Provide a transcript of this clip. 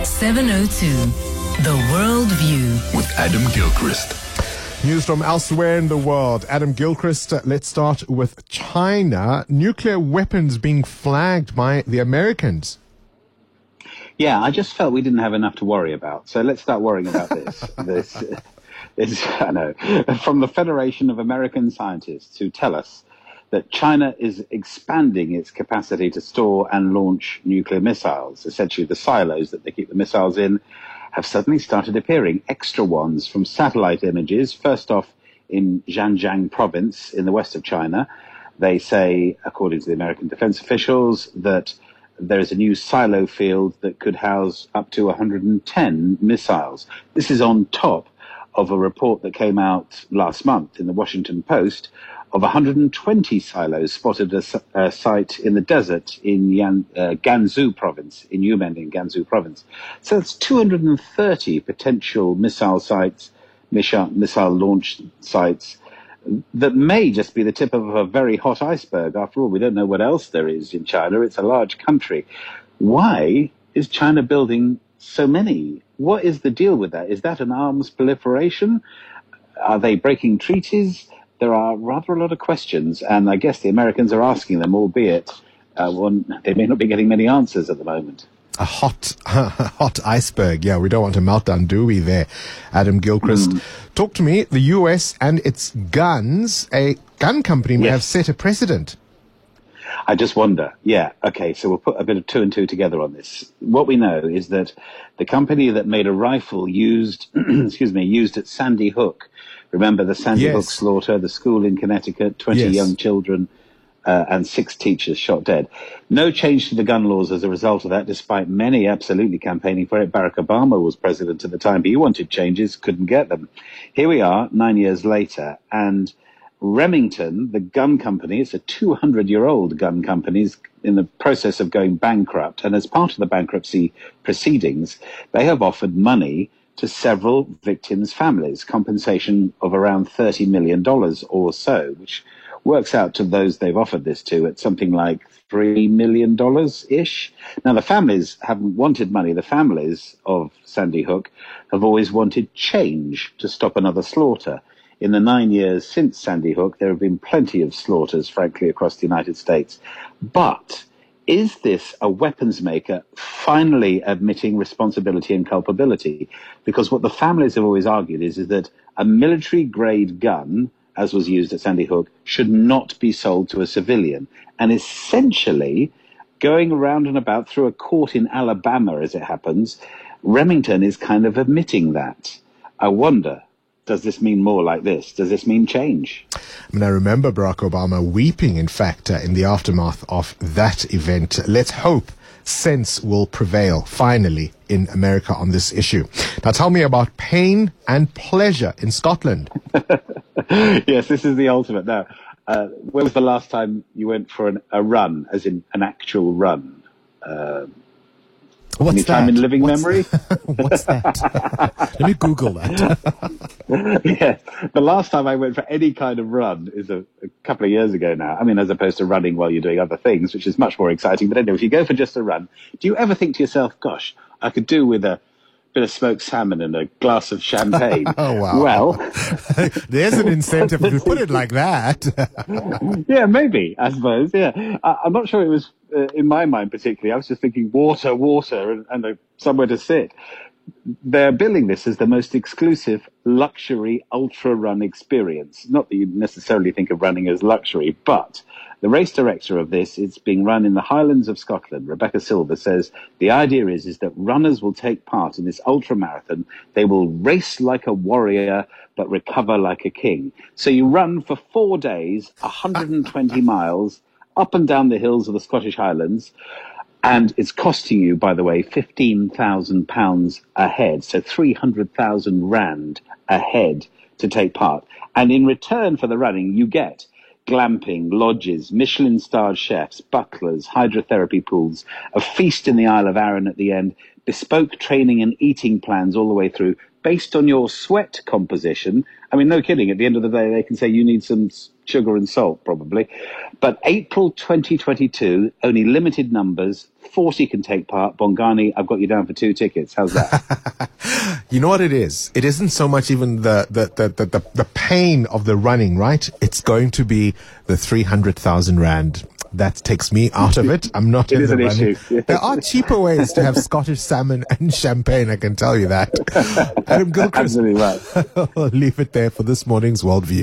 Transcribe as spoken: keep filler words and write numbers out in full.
seven oh two, The World View with Adam Gilchrist. News from elsewhere in the world. Adam Gilchrist, uh, let's start with China. Nuclear weapons being flagged by the Americans. Yeah, I just felt we didn't have enough to worry about. So let's start worrying about this. this is, I know, from the Federation of American Scientists, who tell us that China is expanding its capacity to store and launch nuclear missiles. Essentially, the silos that they keep the missiles in have suddenly started appearing, extra ones from satellite images, first off in Zhejiang province in the west of China. They say, according to the American defense officials, that there is a new silo field that could house up to one hundred ten missiles. This is on top of a report that came out last month in the Washington Post of one hundred twenty silos spotted at a, a site in the desert in Yan, uh, Gansu province, in Yumen in Gansu province. So that's two hundred thirty potential missile sites, missile, missile launch sites, that may just be the tip of a very hot iceberg. After all, we don't know what else there is in China. It's a large country. Why is China building so many? What is the deal with that? Is that an arms proliferation? Are they breaking treaties? There are rather a lot of questions, and I guess the Americans are asking them, albeit uh, one, they may not be getting many answers at the moment. A hot, hot iceberg. Yeah, we don't want a meltdown, do we there, Adam Gilchrist? Mm. Talk to me. The U S and its guns, a gun company may yes. have set a precedent. I just wonder. Yeah, okay, so we'll put a bit of two and two together on this. What we know is that the company that made a rifle used, excuse me, used at Sandy Hook, remember the Sandy yes. Hook slaughter, the school in Connecticut, twenty yes. young children uh, and six teachers shot dead. No change to the gun laws as a result of that, despite many absolutely campaigning for it. Barack Obama was president at the time, but he wanted changes, couldn't get them. Here we are, nine years later, and Remington, the gun company, it's a two hundred year old gun company, is in the process of going bankrupt. And as part of the bankruptcy proceedings, they have offered money to several victims' families, compensation of around thirty million dollars or so, which works out to those they've offered this to at something like three million dollars-ish. Now, the families haven't wanted money. The families of Sandy Hook have always wanted change to stop another slaughter. In the nine years since Sandy Hook, there have been plenty of slaughters, frankly, across the United States. But is this a weapons maker finally admitting responsibility and culpability? Because what the families have always argued is, is that a military-grade gun, as was used at Sandy Hook, should not be sold to a civilian. And essentially, going around and about through a court in Alabama, as it happens, Remington is kind of admitting that. I wonder, does this mean more like this? Does this mean change? I mean, I remember Barack Obama weeping, in fact, uh, in the aftermath of that event. Let's hope sense will prevail, finally, in America on this issue. Now, tell me about pain and pleasure in Scotland. Yes, this is the ultimate. Now, uh, when was the last time you went for an, a run, as in an actual run? Uh, What's Any that? time in living What's memory? What's that? Let me Google that. Yes. The last time I went for any kind of run is a, a couple of years ago now. I mean, as opposed to running while you're doing other things, which is much more exciting. But anyway, if you go for just a run, do you ever think to yourself, gosh, I could do with a bit of smoked salmon and a glass of champagne? Oh, wow. Well, there's an incentive if you put it like that. Yeah, maybe, I suppose, yeah. I, I'm not sure it was uh, in my mind particularly. I was just thinking water, water, and, and a, somewhere to sit. They're billing this as the most exclusive luxury ultra run experience. Not that you necessarily think of running as luxury, but the race director of this, it's being run in the Highlands of Scotland, Rebecca Silver, says the idea is, is that runners will take part in this ultra marathon. They will race like a warrior, but recover like a king. So you run for four days, one hundred twenty miles, up and down the hills of the Scottish Highlands. And it's costing you, by the way, fifteen thousand pounds a head, so three hundred thousand rand a head to take part. And in return for the running, you get glamping, lodges, Michelin-starred chefs, butlers, hydrotherapy pools, a feast in the Isle of Arran at the end, bespoke training and eating plans all the way through, based on your sweat composition. I mean, no kidding. At the end of the day, they can say you need some sugar and salt, probably. But April twenty twenty-two, only limited numbers, forty can take part. Bongani, I've got you down for two tickets. How's that? You know what it is? It isn't so much even the, the, the, the, the, the pain of the running, right? It's going to be the three hundred thousand rand. That takes me out of it. I'm not it in is the an running. issue. Yeah. There are cheaper ways to have Scottish salmon and champagne, I can tell you that. Adam Gilchrist. Absolutely right. I'll leave it there for this morning's Worldview.